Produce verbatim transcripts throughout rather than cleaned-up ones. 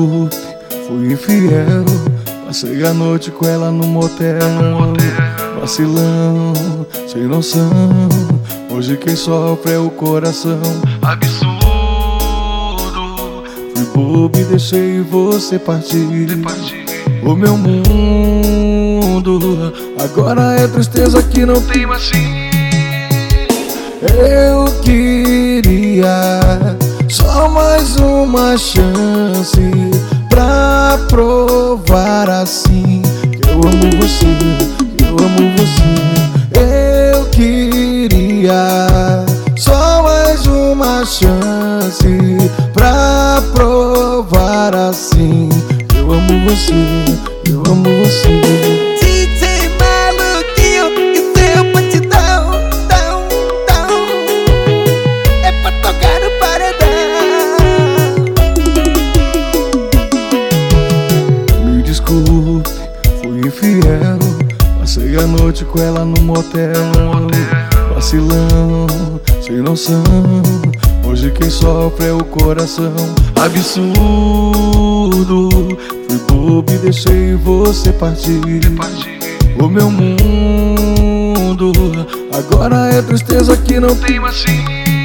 desculpe, fui infiel. Passei a noite com ela no motel, vacilão, sem noção. Hoje quem sofre é o coração. Absurdo. Fui bobo e deixei você partir. O meu mundo agora é tristeza que não tem mais fim. Eu queria só mais uma chance pra provar assim que eu amo você, que eu amo você. Eu queria só mais uma chance pra provar assim que eu amo você, que eu amo você. D J Maluquinho e seu batidão, tão, tão, é pra tocar no paredão. Me desculpe, fui infiel. Passei a noite com ela no motel, vacilão, sem noção. Hoje quem sofre é o coração. Absurdo. Fui bobo e deixei você partir. O meu mundo agora é tristeza que não tem mais fim.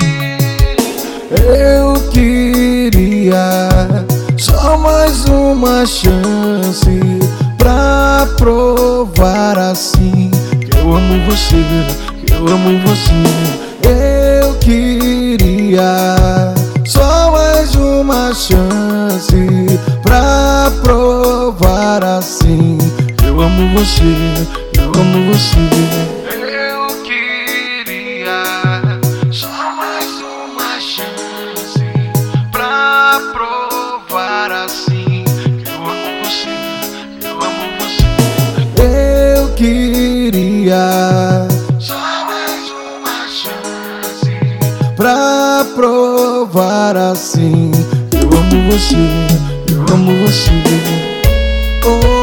Eu queria só mais uma chance pra provar assim que eu amo você, que eu amo você. Eu queria só mais uma chance pra provar assim que eu amo você, que eu amo você. Eu queria só mais uma chance pra provar assim que eu amo você, que eu amo você. Eu queria Só mais uma chance pra provar assim que eu amo você, eu amo você. Oh,